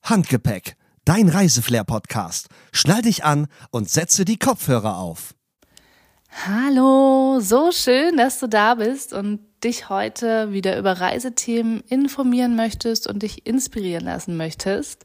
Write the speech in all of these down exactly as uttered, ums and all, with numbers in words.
Handgepäck, dein Reiseflair-Podcast. Schnall dich an und setze die Kopfhörer auf. Hallo, so schön, dass du da bist und dich heute wieder über Reisethemen informieren möchtest und dich inspirieren lassen möchtest.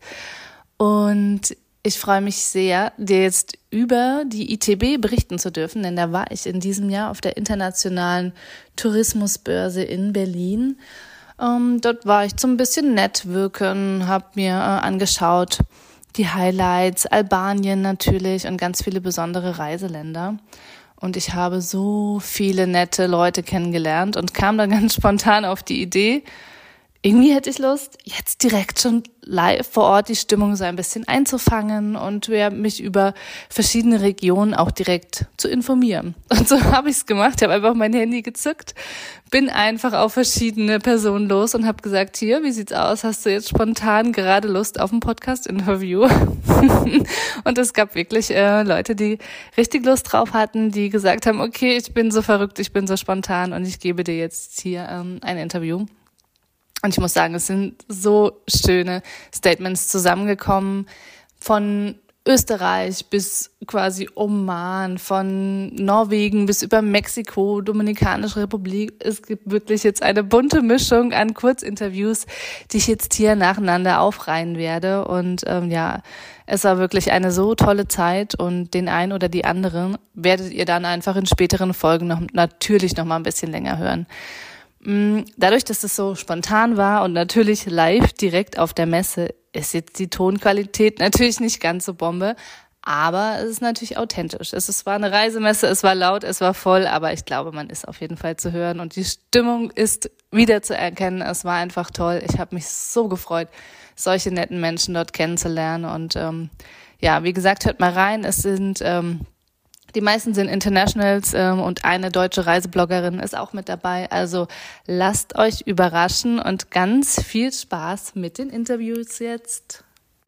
Und ich freue mich sehr, dir jetzt über die I T B berichten zu dürfen, denn da war ich in diesem Jahr auf der internationalen Tourismusbörse in Berlin. Ähm, dort war ich zum bisschen networken, habe mir äh, angeschaut die Highlights, Albanien natürlich und ganz viele besondere Reiseländer. Und ich habe so viele nette Leute kennengelernt und kam dann ganz spontan auf die Idee, irgendwie hätte ich Lust, jetzt direkt schon live vor Ort die Stimmung so ein bisschen einzufangen und ja, mich über verschiedene Regionen auch direkt zu informieren. Und so habe ich es gemacht. Ich habe einfach mein Handy gezückt, bin einfach auf verschiedene Personen los und habe gesagt, hier, wie sieht's aus? Hast du jetzt spontan gerade Lust auf ein Podcast-Interview? Und es gab wirklich äh, Leute, die richtig Lust drauf hatten, die gesagt haben, okay, ich bin so verrückt, ich bin so spontan und ich gebe dir jetzt hier ähm, ein Interview. Und ich muss sagen, es sind so schöne Statements zusammengekommen, von Österreich bis quasi Oman, von Norwegen bis über Mexiko, Dominikanische Republik. Es gibt wirklich jetzt eine bunte Mischung an Kurzinterviews, die ich jetzt hier nacheinander aufreihen werde. Und ähm, ja, es war wirklich eine so tolle Zeit und den einen oder die anderen werdet ihr dann einfach in späteren Folgen noch natürlich noch mal ein bisschen länger hören. Dadurch, dass es so spontan war und natürlich live direkt auf der Messe, ist jetzt die Tonqualität natürlich nicht ganz so Bombe, aber es ist natürlich authentisch. Es ist, war eine Reisemesse, es war laut, es war voll, aber ich glaube, man ist auf jeden Fall zu hören und die Stimmung ist wieder zu erkennen. Es war einfach toll. Ich habe mich so gefreut, solche netten Menschen dort kennenzulernen und ähm, ja, wie gesagt, hört mal rein. Es sind ähm, Die meisten sind Internationals ähm, und eine deutsche Reisebloggerin ist auch mit dabei. Also lasst euch überraschen und ganz viel Spaß mit den Interviews jetzt.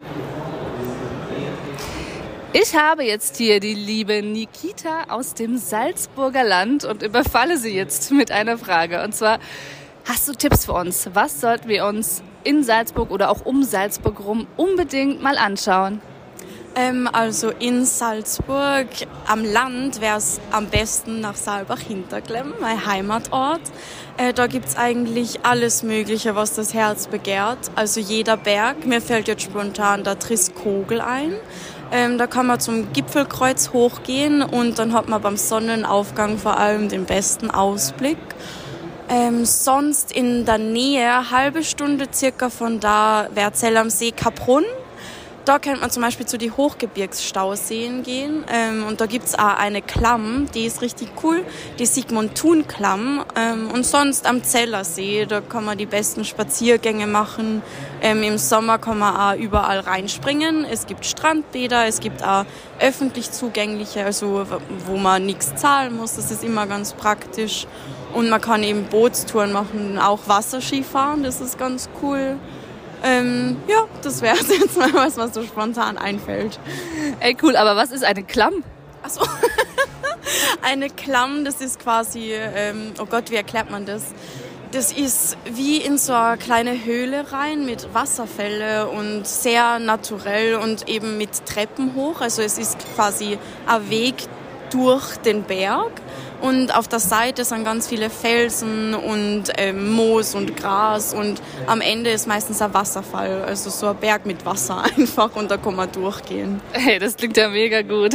Ich habe jetzt hier die liebe Nikita aus dem Salzburger Land und überfalle sie jetzt mit einer Frage. Und zwar, hast du Tipps für uns? Was sollten wir uns in Salzburg oder auch um Salzburg rum unbedingt mal anschauen? Ähm, also in Salzburg am Land wäre es am besten nach Saalbach-Hinterklemm, mein Heimatort. Äh, da gibt's eigentlich alles Mögliche, was das Herz begehrt. Also jeder Berg. Mir fällt jetzt spontan der Triskogel ein. Ähm, da kann man zum Gipfelkreuz hochgehen und dann hat man beim Sonnenaufgang vor allem den besten Ausblick. Ähm, sonst in der Nähe, halbe Stunde circa von da, wäre Zell am See Kaprun. Da könnte man zum Beispiel zu die Hochgebirgsstauseen gehen ähm, und da gibt's auch eine Klamm, die ist richtig cool, die Sigmund-Thun-Klamm ähm, und sonst am Zellersee, da kann man die besten Spaziergänge machen. Ähm, im Sommer kann man auch überall reinspringen, es gibt Strandbäder, es gibt auch öffentlich zugängliche, also wo man nichts zahlen muss, das ist immer ganz praktisch und man kann eben Bootstouren machen, auch Wasserskifahren, das ist ganz cool. Ähm, ja, das wäre jetzt mal was, was so spontan einfällt. Ey, cool, aber was ist eine Klamm? Ach so. Eine Klamm, das ist quasi, ähm, oh Gott, wie erklärt man das? Das ist wie in so eine kleine Höhle rein mit Wasserfälle und sehr naturell und eben mit Treppen hoch. Also es ist quasi ein Weg durch den Berg. Und auf der Seite sind ganz viele Felsen und ähm, Moos und Gras und am Ende ist meistens ein Wasserfall, also so ein Berg mit Wasser einfach und da kann man durchgehen. Hey, das klingt ja mega gut.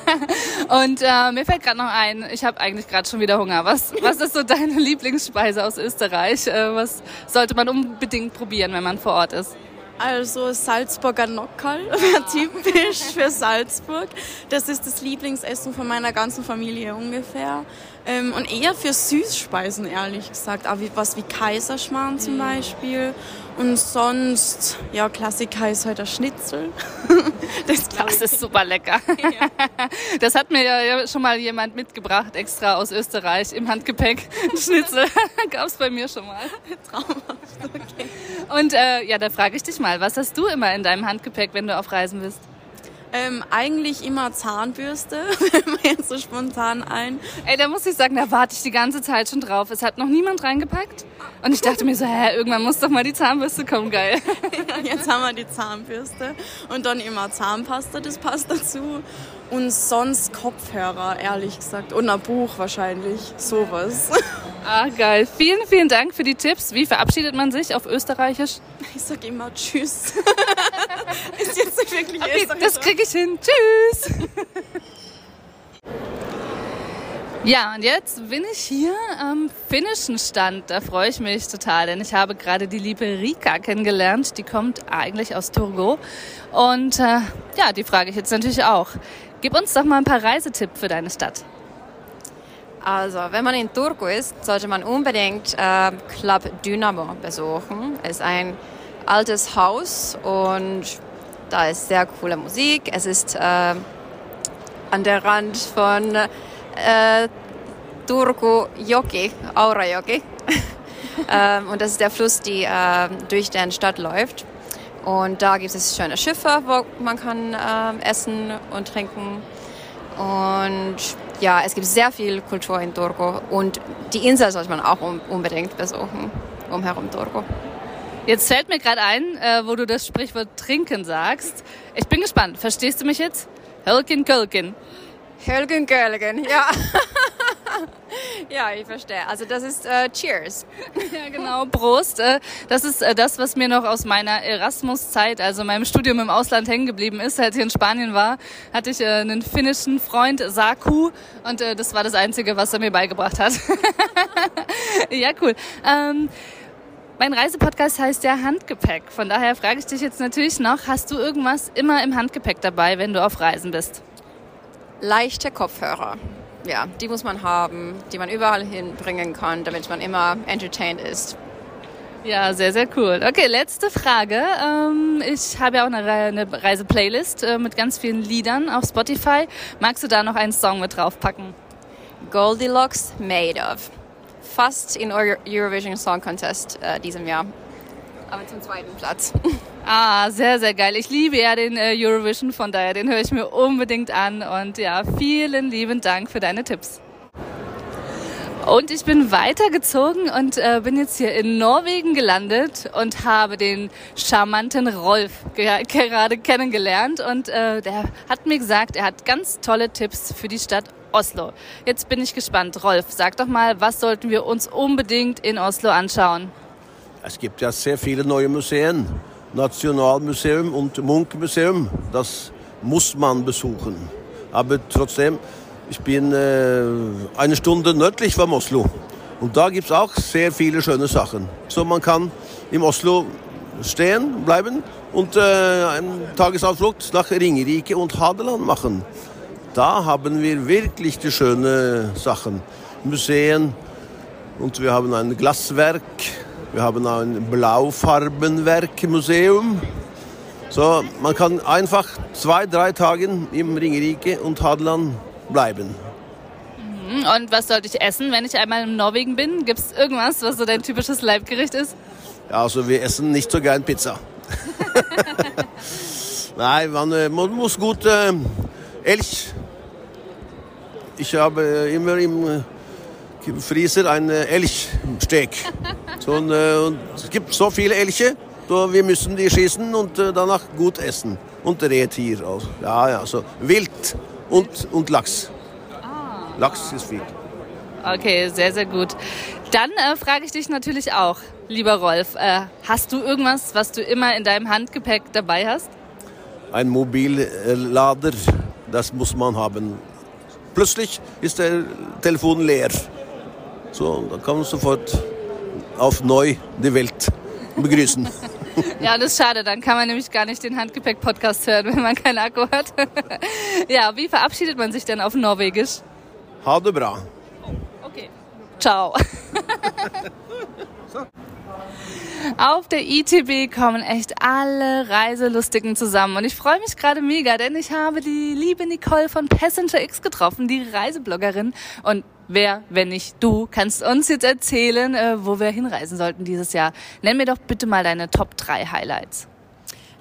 Ja. Und äh, mir fällt gerade noch ein, ich habe eigentlich gerade schon wieder Hunger. Was, was ist so deine Lieblingsspeise aus Österreich? Äh, was sollte man unbedingt probieren, wenn man vor Ort ist? Also Salzburger Nockerl, wäre typisch für Salzburg. Das ist das Lieblingsessen von meiner ganzen Familie ungefähr. Ähm, und eher für Süßspeisen, ehrlich gesagt. Auch wie, was wie Kaiserschmarrn zum Beispiel. Und sonst, ja, Klassiker ist halt der Schnitzel. Das, das ist super lecker. Ja. Das hat mir ja schon mal jemand mitgebracht, extra aus Österreich, im Handgepäck. Schnitzel gab's bei mir schon mal. Traumhaft, okay. Und äh, ja, da frage ich dich mal, was hast du immer in deinem Handgepäck, wenn du auf Reisen bist? Ähm, eigentlich immer Zahnbürste, fällt mir jetzt so spontan ein. Ey, da muss ich sagen, da warte ich die ganze Zeit schon drauf. Es hat noch niemand reingepackt. Und ich dachte mir so, hä, irgendwann muss doch mal die Zahnbürste kommen, geil. Ja, jetzt haben wir die Zahnbürste und dann immer Zahnpasta, das passt dazu. Und sonst Kopfhörer, ehrlich gesagt. Und ein Buch wahrscheinlich, sowas. Ah, geil. Vielen, vielen Dank für die Tipps. Wie verabschiedet man sich auf Österreichisch? Ich sag immer Tschüss. Ist jetzt nicht wirklich Okay, Österreich. das kriege ich hin. Tschüss. Ja, und jetzt bin ich hier am finnischen Stand. Da freue ich mich total, denn ich habe gerade die liebe Rika kennengelernt. Die kommt eigentlich aus Turku. Und äh, ja, die frage ich jetzt natürlich auch. Gib uns doch mal ein paar Reisetipps für deine Stadt. Also, wenn man in Turku ist, sollte man unbedingt äh, Club Dynamo besuchen. Es ist ein altes Haus und da ist sehr coole Musik. Es ist äh, an der Rand von äh, Turku Joki, Aurajoki. ähm, und das ist der Fluss, der äh, durch die Stadt läuft. Und da gibt es schöne Schiffe, wo man kann äh, essen und trinken. Und ja, es gibt sehr viel Kultur in Turku. Und die Insel sollte man auch um, unbedingt besuchen, umherum Turku. Jetzt fällt mir gerade ein, äh, wo du das Sprichwort trinken sagst. Ich bin gespannt. Verstehst du mich jetzt? Hölkin Kölkin. Hölkin Kölkin, ja. Ja, ich verstehe. Also das ist äh, Cheers. Ja, genau. Prost. Äh, das ist äh, das, was mir noch aus meiner Erasmus-Zeit, also meinem Studium im Ausland hängen geblieben ist. Als ich in Spanien war, hatte ich äh, einen finnischen Freund, Saku, und äh, das war das Einzige, was er mir beigebracht hat. Ja, cool. Ähm, Mein Reisepodcast heißt ja Handgepäck. Von daher frage ich dich jetzt natürlich noch, hast du irgendwas immer im Handgepäck dabei, wenn du auf Reisen bist? Leichte Kopfhörer. Ja, die muss man haben, die man überall hinbringen kann, damit man immer entertained ist. Ja, sehr, sehr cool. Okay, letzte Frage. Ähm, ich habe ja auch eine, Re- eine Reise-Playlist äh, mit ganz vielen Liedern auf Spotify. Magst du da noch einen Song mit draufpacken? Goldilocks Made of. Fast in Euro- Eurovision Song Contest äh, diesem Jahr. Aber zum zweiten Platz. Ah, sehr, sehr geil. Ich liebe ja den äh, Eurovision, von daher, den höre ich mir unbedingt an. Und ja, vielen lieben Dank für deine Tipps. Und ich bin weitergezogen und äh, bin jetzt hier in Norwegen gelandet und habe den charmanten Rolf ge- gerade kennengelernt. Und äh, der hat mir gesagt, er hat ganz tolle Tipps für die Stadt Oslo. Jetzt bin ich gespannt. Rolf, sag doch mal, was sollten wir uns unbedingt in Oslo anschauen? Es gibt ja sehr viele neue Museen. Nationalmuseum und Munch-Museum, das muss man besuchen. Aber trotzdem, ich bin äh, eine Stunde nördlich von Oslo. Und da gibt es auch sehr viele schöne Sachen. So, man kann im Oslo stehen bleiben und äh, einen Tagesausflug nach Ringerike und Hadeland machen. Da haben wir wirklich die schönen Sachen. Museen und wir haben ein Glaswerk. Wir haben ein Blaufarbenwerkmuseum. So, man kann einfach zwei, drei Tage im Ringerike und Hadeland bleiben. Und was sollte ich essen, wenn ich einmal in Norwegen bin? Gibt es irgendwas, was so dein typisches Leibgericht ist? Ja, also wir essen nicht so gern Pizza. Nein, man, man muss gut äh, Elch. Ich habe immer im Freezer ein Elchsteak. So, und, äh, und es gibt so viele Elche, so, wir müssen die schießen und äh, danach gut essen. Und Rehtier auch. Ja, ja, so Wild und, und Lachs. Ah. Lachs ist viel. Okay, sehr, sehr gut. Dann äh, frage ich dich natürlich auch, lieber Rolf, äh, hast du irgendwas, was du immer in deinem Handgepäck dabei hast? Ein Mobillader, das muss man haben. Plötzlich ist der Telefon leer. So, dann kann man sofort auf neu die Welt begrüßen. Ja, das ist schade, dann kann man nämlich gar nicht den Handgepäck-Podcast hören, wenn man keinen Akku hat. Ja, wie verabschiedet man sich denn auf Norwegisch? Ha det bra. Okay. Ciao. Auf der I T B kommen echt alle Reiselustigen zusammen und ich freue mich gerade mega, denn ich habe die liebe Nicole von Passenger X getroffen, die Reisebloggerin. Und wer, wenn nicht du, kannst uns jetzt erzählen, äh, wo wir hinreisen sollten dieses Jahr. Nenn mir doch bitte mal deine Top drei Highlights.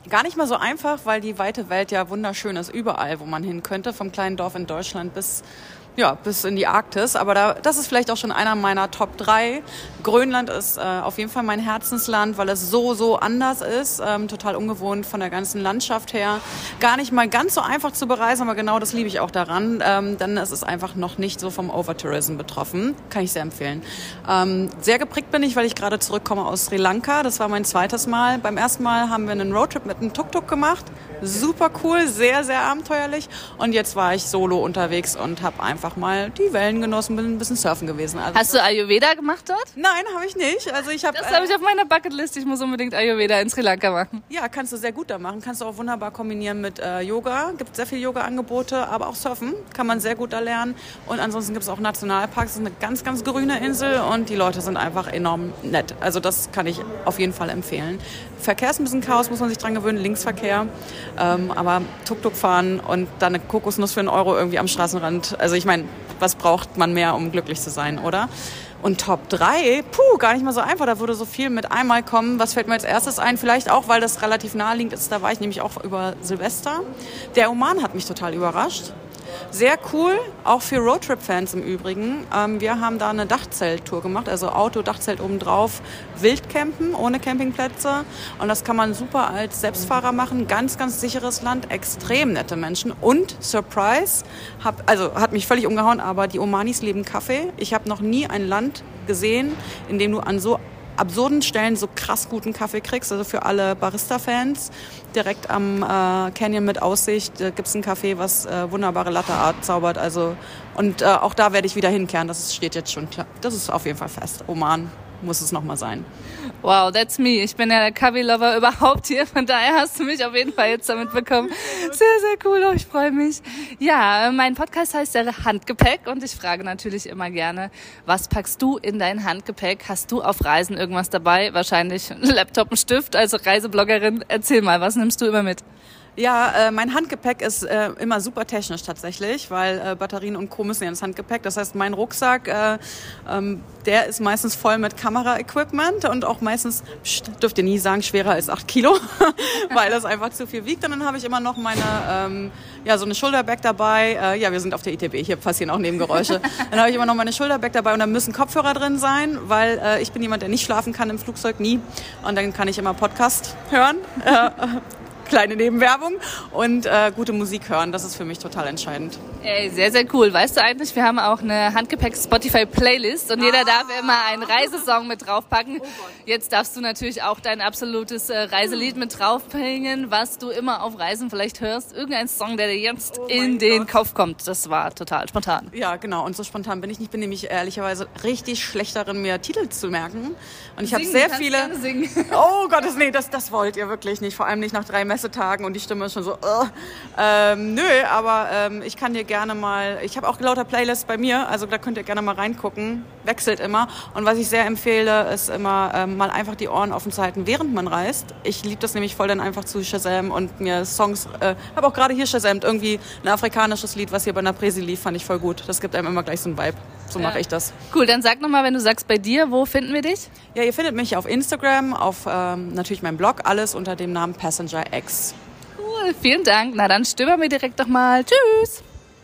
gar nicht mal so einfach, weil die weite Welt ja wunderschön ist, überall, wo man hin könnte, vom kleinen Dorf in Deutschland bis ja, bis in die Arktis, aber da, das ist vielleicht auch schon einer meiner Top drei. Grönland ist äh, auf jeden Fall mein Herzensland, weil es so, so anders ist, ähm, total ungewohnt von der ganzen Landschaft her. Gar nicht mal ganz so einfach zu bereisen, aber genau das liebe ich auch daran, ähm, denn es ist einfach noch nicht so vom Overtourism betroffen. Kann ich sehr empfehlen. Ähm, sehr geprägt bin ich, weil ich gerade zurückkomme aus Sri Lanka. Das war mein zweites Mal. Beim ersten Mal haben wir einen Roadtrip mit einem Tuk-Tuk gemacht. Super cool, sehr, sehr abenteuerlich. Und jetzt war ich solo unterwegs und habe einfach mal die Wellen genossen, bin ein bisschen surfen gewesen. Also Hast du Ayurveda gemacht dort? Nein, habe ich nicht. Also ich hab, das habe ich auf meiner Bucketlist. Ich muss unbedingt Ayurveda in Sri Lanka machen. Ja, kannst du sehr gut da machen. Kannst du auch wunderbar kombinieren mit äh, Yoga. Gibt sehr viele Yoga-Angebote, aber auch Surfen kann man sehr gut da lernen. Und ansonsten gibt es auch Nationalparks. Das ist eine ganz, ganz grüne Insel und die Leute sind einfach enorm nett. Also das kann ich auf jeden Fall empfehlen. Verkehr ist ein bisschen Chaos, muss man sich dran gewöhnen, Linksverkehr. Ähm, aber Tuk-Tuk fahren und dann eine Kokosnuss für einen Euro irgendwie am Straßenrand. Also ich meine, was braucht man mehr, um glücklich zu sein, oder? Und Top drei, puh, gar nicht mal so einfach. Da würde so viel mit einmal kommen. Was fällt mir als erstes ein? Vielleicht auch, weil das relativ naheliegend ist. Da war ich nämlich auch über Silvester. Der Oman hat mich total überrascht. Sehr cool, auch für Roadtrip-Fans im Übrigen. Ähm, wir haben da eine Dachzelttour gemacht, also Auto, Dachzelt obendrauf, Wildcampen ohne Campingplätze. Und das kann man super als Selbstfahrer machen. Ganz, ganz sicheres Land, extrem nette Menschen. Und, Surprise, hab, also hat mich völlig umgehauen, aber die Omanis lieben Kaffee. Ich habe noch nie ein Land gesehen, in dem du an so absurden Stellen so krass guten Kaffee kriegst, also für alle Barista-Fans. Direkt am äh, Canyon mit Aussicht äh, gibt es ein Café, was äh, wunderbare Latte Art zaubert. Also, und äh, auch da werde ich wieder hinkehren, das steht jetzt schon klar. Das ist auf jeden Fall fest. Oman muss es nochmal sein. Wow, that's me. Ich bin ja der Kaffee-Lover überhaupt hier, von daher hast du mich auf jeden Fall jetzt damit bekommen. Sehr, sehr cool, oh, ich freue mich. Ja, mein Podcast heißt ja Handgepäck und ich frage natürlich immer gerne, was packst du in dein Handgepäck? Hast du auf Reisen irgendwas dabei? Wahrscheinlich ein Laptop, ein Stift, also Reisebloggerin. Erzähl mal, was nimmst du immer mit? Ja, äh, mein Handgepäck ist äh, immer super technisch tatsächlich, weil äh, Batterien und Co. müssen ja ins Handgepäck. Das heißt, mein Rucksack, äh, ähm, der ist meistens voll mit Kamera-Equipment und auch meistens, pst, dürft ihr nie sagen, schwerer als acht Kilo, weil das einfach zu viel wiegt. Und dann habe ich immer noch meine, ähm, ja, so eine Schulterbag dabei. Äh, ja, wir sind auf der I T B, hier passieren auch Nebengeräusche. Dann habe ich immer noch meine Schulterbag dabei und da müssen Kopfhörer drin sein, weil äh, ich bin jemand, der nicht schlafen kann im Flugzeug, nie. Und dann kann ich immer Podcast hören. Äh, Kleine Nebenwerbung und äh, gute Musik hören. Das ist für mich total entscheidend. Ey, sehr, sehr cool. Weißt du eigentlich, wir haben auch eine Handgepäck-Spotify-Playlist und ah. jeder darf immer einen Reisesong mit draufpacken. Oh Jetzt darfst du natürlich auch dein absolutes äh, Reiselied mit draufbringen, was du immer auf Reisen vielleicht hörst. Irgendein Song, der dir jetzt oh in den Gott. Kopf kommt. Das war total spontan. Ja, genau. Und so spontan bin ich nicht. Ich bin nämlich ehrlicherweise richtig schlecht darin, mir Titel zu merken. Und ich habe sehr viele... Singen. Oh Gott, nee, das, das wollt ihr wirklich nicht. Vor allem nicht nach drei Messetagen und die Stimme ist schon so... Uh. Ähm, nö, aber ähm, ich kann dir gerne mal... Ich habe auch lauter Playlists bei mir, also da könnt ihr gerne mal reingucken. Wechselt immer. Und was ich sehr empfehle, ist immer ähm, mal einfach die Ohren offen zu halten, während man reist. Ich liebe das nämlich voll, dann einfach zu Shazam und mir Songs... Äh, habe auch gerade hier Shazamt, irgendwie ein afrikanisches Lied, was hier bei einer Präsi lief, fand ich voll gut. Das gibt einem immer gleich so einen Vibe. So mache ja. ich das. Cool, dann sag nochmal, wenn du sagst bei dir, wo finden wir dich? Ja, ihr findet mich auf Instagram, auf ähm, natürlich meinem Blog, alles unter dem Namen Passenger X. Cool, vielen Dank. Na dann stöbern wir direkt doch mal. Tschüss.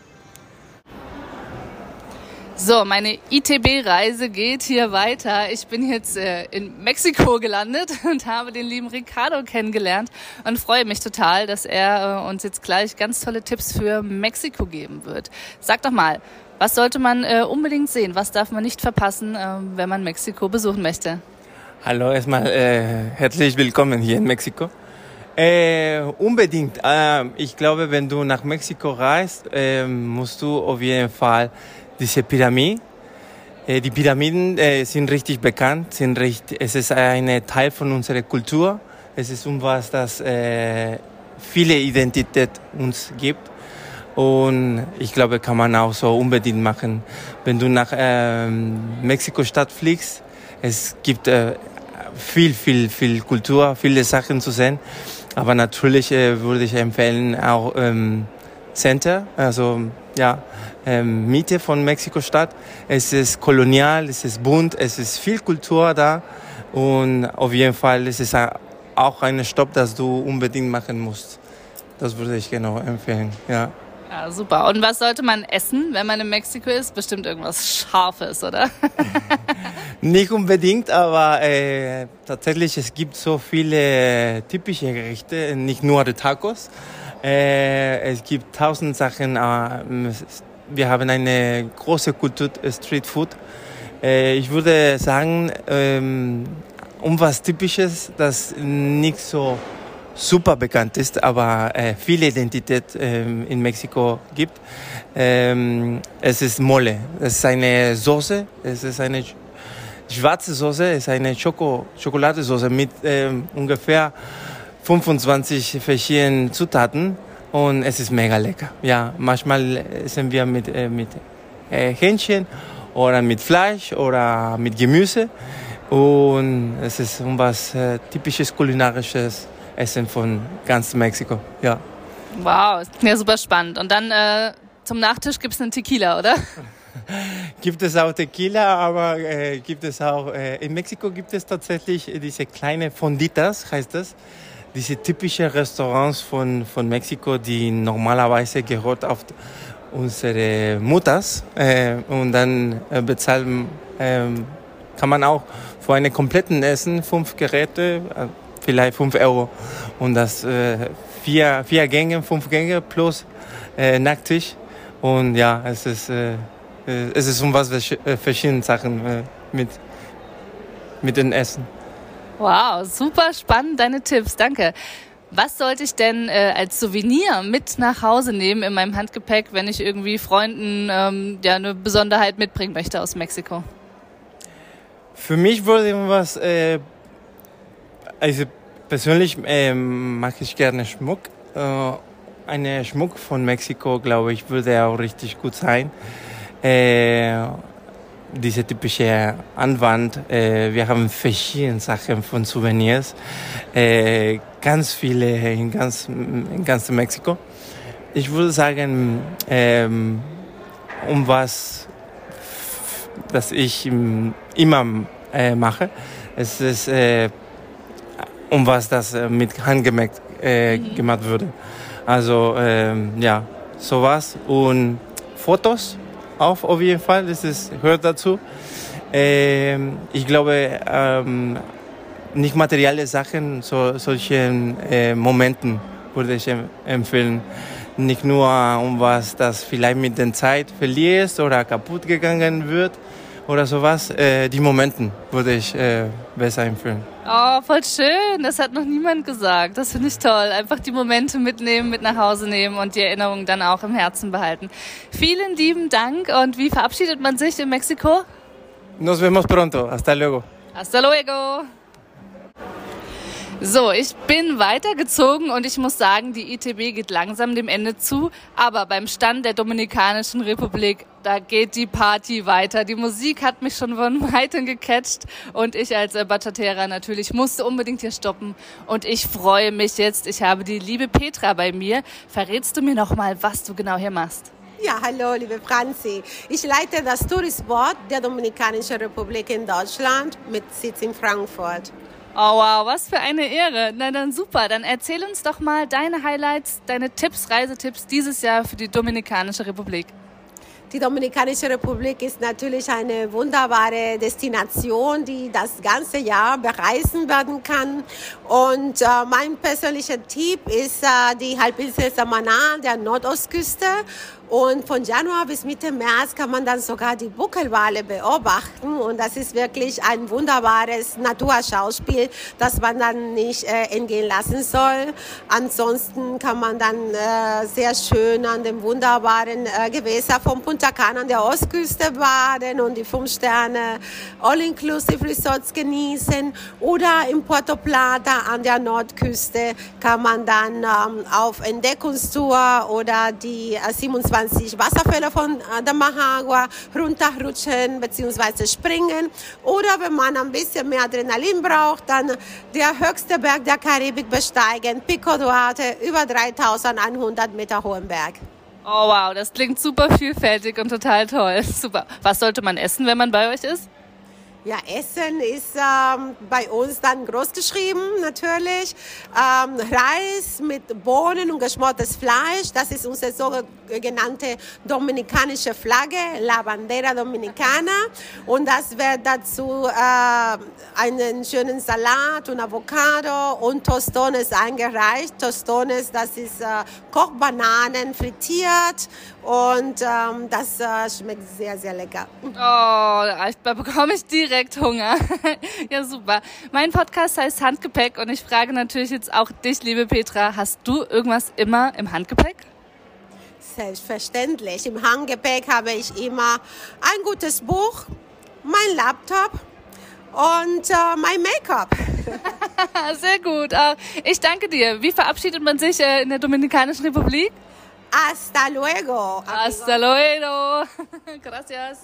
So, meine I T B-Reise geht hier weiter. Ich bin jetzt äh, in Mexiko gelandet und habe den lieben Ricardo kennengelernt und freue mich total, dass er äh, uns jetzt gleich ganz tolle Tipps für Mexiko geben wird. Sag doch mal, was sollte man äh, unbedingt sehen? Was darf man nicht verpassen, äh, wenn man Mexiko besuchen möchte? Hallo, erstmal äh, herzlich willkommen hier in Mexiko. Äh, unbedingt. Äh, ich glaube, wenn du nach Mexiko reist, äh, musst du auf jeden Fall diese Pyramide. Äh, die Pyramiden äh, sind richtig bekannt. Sind richtig, es ist ein Teil von unserer Kultur. Es ist etwas, das äh, viele Identität uns gibt. Und ich glaube, kann man auch so unbedingt machen. Wenn du nach äh, Mexiko-Stadt fliegst, es gibt äh, viel, viel, viel Kultur, viele Sachen zu sehen. Aber natürlich äh, würde ich empfehlen auch ähm, Center, also ja, ähm, Mitte von Mexiko-Stadt. Es ist kolonial, es ist bunt, es ist viel Kultur da und auf jeden Fall ist es auch ein Stopp, das du unbedingt machen musst. Das würde ich genau empfehlen, ja. Ja, super. Und was sollte man essen, wenn man in Mexiko ist? Bestimmt irgendwas Scharfes, oder? Nicht unbedingt, aber äh, tatsächlich, es gibt so viele typische Gerichte, nicht nur die Tacos. Äh, es gibt tausend Sachen. Äh, wir haben eine große Kultur Street Food. Äh, ich würde sagen, ähm, um was Typisches, das nicht so super bekannt ist, aber äh, viele Identität ähm, in Mexiko gibt. Ähm, es ist Mole. Es ist eine Soße. Es ist eine schwarze Soße. Es ist eine Schoko Schokoladensoße mit ähm, ungefähr fünfundzwanzig verschiedenen Zutaten und es ist mega lecker. Ja, manchmal essen wir mit äh, mit äh, Hähnchen oder mit Fleisch oder mit Gemüse und es ist was äh, typisches kulinarisches Essen von ganz Mexiko, ja. Wow, ist ja super spannend. Und dann äh, zum Nachtisch gibt es einen Tequila, oder? Gibt es auch Tequila, aber äh, gibt es auch, äh, in Mexiko gibt es tatsächlich diese kleine Fonditas, heißt das. Diese typischen Restaurants von, von Mexiko, die normalerweise gehört auf unsere Mutters. Äh, und dann äh, bezahlen, äh, kann man auch für einen kompletten Essen fünf Geräte, äh, vielleicht fünf Euro. Und das äh, vier, vier Gänge, fünf Gänge plus äh, Nacktisch. Und ja, es ist, äh, es ist um was äh, verschiedene Sachen äh, mit, mit dem Essen. Wow, super spannend, deine Tipps, danke. Was sollte ich denn äh, als Souvenir mit nach Hause nehmen in meinem Handgepäck, wenn ich irgendwie Freunden ähm, ja, eine Besonderheit mitbringen möchte aus Mexiko? Für mich würde was, äh, also persönlich äh, mag ich gerne Schmuck. Äh, eine Schmuck von Mexiko, glaube ich, würde auch richtig gut sein. Äh, diese typische Anwand. Äh, wir haben verschiedene Sachen von Souvenirs. Äh, ganz viele in ganz, in ganz Mexiko. Ich würde sagen, ähm, um was, das ich immer äh, mache, es ist äh, um was das äh, mit handgemäht äh, mhm. gemacht würde. Also ähm, ja, sowas und Fotos auch auf jeden Fall, das ist, gehört dazu. Ähm, ich glaube, ähm, nicht materielle Sachen, so, solche äh, Momenten würde ich empfehlen. Nicht nur um was, das vielleicht mit der Zeit verlierst oder kaputt gegangen wird oder sowas. Äh, die Momenten würde ich äh, besser empfehlen. Oh, voll schön. Das hat noch niemand gesagt. Das finde ich toll. Einfach die Momente mitnehmen, mit nach Hause nehmen und die Erinnerungen dann auch im Herzen behalten. Vielen lieben Dank. Und wie verabschiedet man sich in Mexiko? Nos vemos pronto. Hasta luego. Hasta luego. So, ich bin weitergezogen und ich muss sagen, die I T B geht langsam dem Ende zu. Aber beim Stand der Dominikanischen Republik, da geht die Party weiter. Die Musik hat mich schon von Weitem gecatcht und ich als äh, Bachatera natürlich musste unbedingt hier stoppen. Und ich freue mich jetzt, ich habe die liebe Petra bei mir. Verrätst du mir noch mal, was du genau hier machst? Ja, hallo, liebe Franzi. Ich leite das Tourist Board der Dominikanischen Republik in Deutschland mit Sitz in Frankfurt. Oh wow, was für eine Ehre. Na dann super, dann erzähl uns doch mal deine Highlights, deine Tipps, Reisetipps dieses Jahr für die Dominikanische Republik. Die Dominikanische Republik ist natürlich eine wunderbare Destination, die das ganze Jahr bereisen werden kann. Und äh, mein persönlicher Tipp ist äh, die Halbinsel Samaná der Nordostküste. Und von Januar bis Mitte März kann man dann sogar die Buckelwale beobachten. Und das ist wirklich ein wunderbares Naturschauspiel, das man dann nicht äh, entgehen lassen soll. Ansonsten kann man dann äh, sehr schön an dem wunderbaren äh, Gewässer von Punta Cana an der Ostküste baden und die fünf Sterne All-Inclusive Resorts genießen. Oder in Puerto Plata an der Nordküste kann man dann ähm, auf Entdeckungstour oder die äh, siebenundzwanzig Wasserfälle von äh, der Mahagua runterrutschen bzw. springen. Oder wenn man ein bisschen mehr Adrenalin braucht, dann der höchste Berg der Karibik besteigen, Pico Duarte, über dreitausendeinhundert Meter hohen Berg. Oh wow, das klingt super vielfältig und total toll. Super. Was sollte man essen, wenn man bei euch ist? Ja, Essen ist ähm, bei uns dann groß geschrieben, natürlich. Ähm, Reis mit Bohnen und geschmortes Fleisch, das ist unsere sogenannte dominikanische Flagge, La Bandera Dominicana. Und das wird dazu äh, einen schönen Salat und Avocado und Tostones eingereicht. Tostones, das ist äh, Kochbananen frittiert und ähm, das äh, schmeckt sehr, sehr lecker. Oh, da bekomme ich direkt Hunger. Ja, super. Mein Podcast heißt Handgepäck und ich frage natürlich jetzt auch dich, liebe Petra, hast du irgendwas immer im Handgepäck? Selbstverständlich. Im Handgepäck habe ich immer ein gutes Buch, mein Laptop und äh, mein Make-up. Sehr gut. Ich danke dir. Wie verabschiedet man sich in der Dominikanischen Republik? Hasta luego. Hasta luego. Gracias.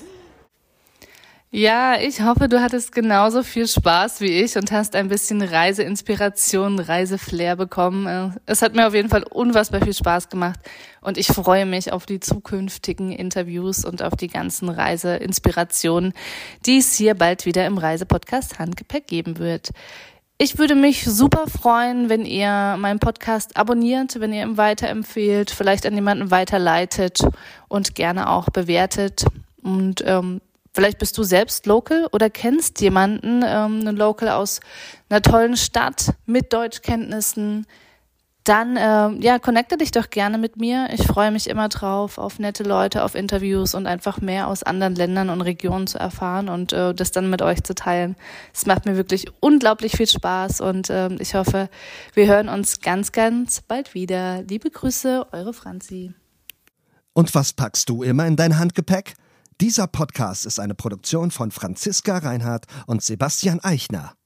Ja, ich hoffe, du hattest genauso viel Spaß wie ich und hast ein bisschen Reiseinspiration, Reiseflair bekommen. Es hat mir auf jeden Fall unfassbar viel Spaß gemacht und ich freue mich auf die zukünftigen Interviews und auf die ganzen Reiseinspirationen, die es hier bald wieder im Reisepodcast Handgepäck geben wird. Ich würde mich super freuen, wenn ihr meinen Podcast abonniert, wenn ihr ihn weiterempfehlt, vielleicht an jemanden weiterleitet und gerne auch bewertet. Und ähm, vielleicht bist du selbst Local oder kennst jemanden, ähm, einen Local aus einer tollen Stadt mit Deutschkenntnissen. Dann äh, ja, connecte dich doch gerne mit mir. Ich freue mich immer drauf, auf nette Leute, auf Interviews und einfach mehr aus anderen Ländern und Regionen zu erfahren und äh, das dann mit euch zu teilen. Es macht mir wirklich unglaublich viel Spaß und äh, ich hoffe, wir hören uns ganz, ganz bald wieder. Liebe Grüße, eure Franzi. Und was packst du immer in dein Handgepäck? Dieser Podcast ist eine Produktion von Franziska Reinhardt und Sebastian Eichner.